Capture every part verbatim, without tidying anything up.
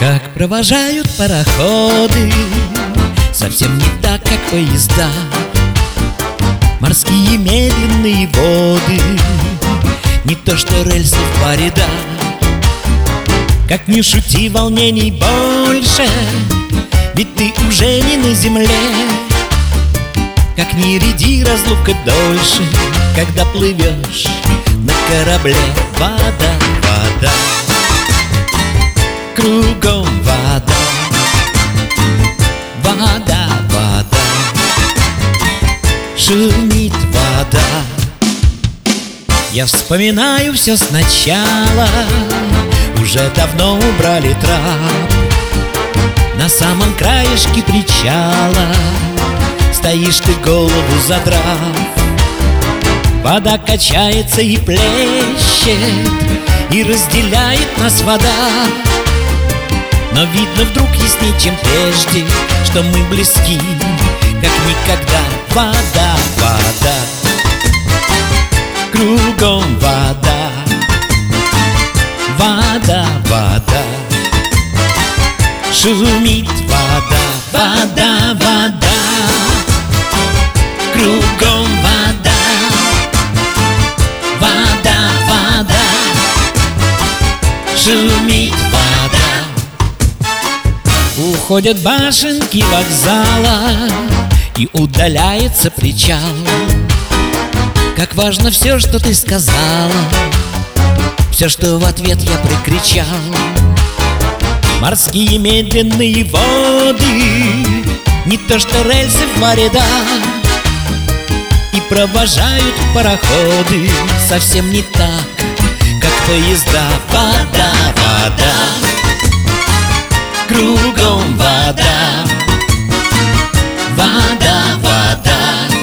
Как провожают пароходы, совсем не так, как поезда. Морские медленные воды, не то что рельсы в паре, да. Как ни шути, волнений больше, ведь ты уже не на земле. Как ни ряди, разлука дольше, когда плывешь на корабле. Вода, вода, кругом вода. Вода, вода, шумит вода. Я вспоминаю все сначала, уже давно убрали трап. На самом краешке причала стоишь ты, голову задрав. Вода качается и плещет, и разделяет нас вода. Но видно вдруг ясней, чем прежде, что мы близки, как никогда. Вода, вода, кругом вода. Вода, вода, шумит вода. Вода, вода, кругом вода. Вода, вода, шумит вода. Уходят башенки вокзала, и удаляется причал. Как важно все, что ты сказала, все, что в ответ я прикричал. Морские медленные воды, не то что рельсы в море, да. И провожают пароходы совсем не так, как поезда. Вода, вода, кругом вода. Вода, вода,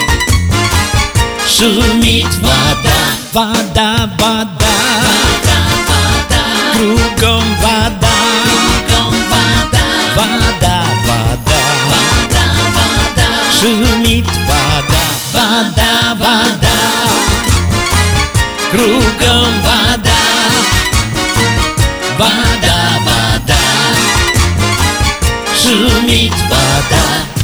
шумит вода. Вода, вода, кругом вода. Вода, вода, шумит вода. Вода, вода, кругом вода. Вода, вода, шумит вода.